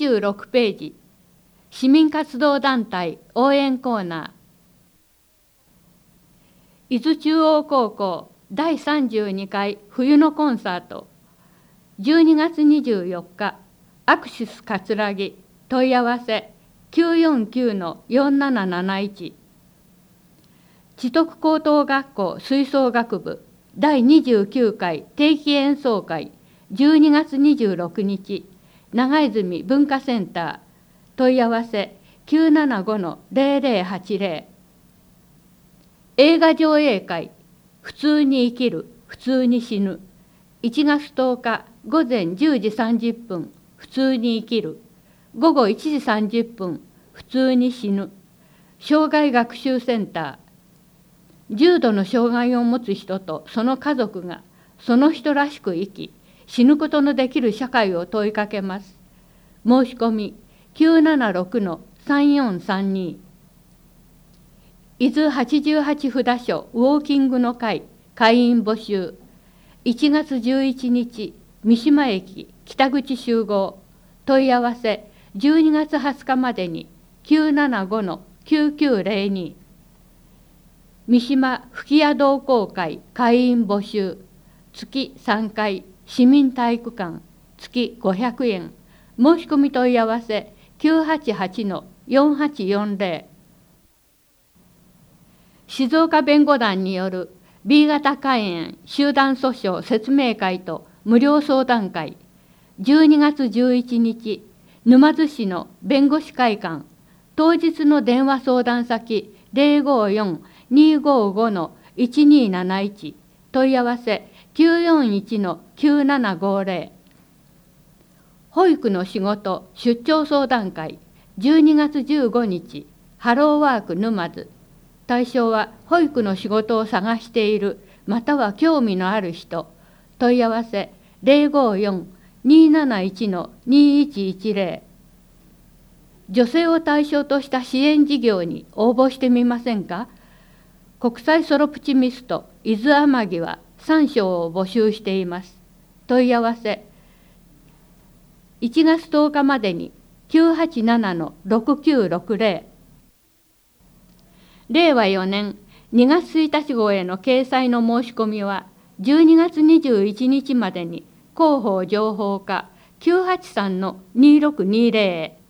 26ページ、市民活動団体応援コーナー。伊豆中央高校第32回冬のコンサート。12月24日、アクシス葛城、問い合わせ 949-4771。知徳高等学校吹奏楽部第29回定期演奏会12月26日、長泉文化センター、問い合わせ 975-0080。映画上映会、普通に生きる、普通に死ぬ。1月10日午前10時30分、普通に生きる。午後1時30分、普通に死ぬ。障害学習センター。重度の障害を持つ人とその家族がその人らしく生き、死ぬことのできる社会を問いかけます。申し込み 976-3432。伊豆88札所ウォーキングの会会員募集。1月11日三島駅北口集合。問い合わせ12月20日までに 975-9902。三島吹屋同好会会員募集。月3回市民体育館月500円。申し込み問い合わせ 988-4840。静岡弁護団による B 型肝炎集団訴訟説明会と無料相談会。12月11日、沼津市の弁護士会館。当日の電話相談先 054-255-1271。問い合わせ 941-9750。保育の仕事出張相談会。12月15日、ハローワーク沼津。対象は保育の仕事を探しているまたは興味のある人。問い合わせ 054-271-2110。女性を対象とした支援事業に応募してみませんか。国際ソロプチミスト伊豆天城は3賞を募集しています。問い合わせ1月10日までに 987-6960。令和4年2月1日号への掲載の申し込みは12月21日までに広報情報課 983-2620へ。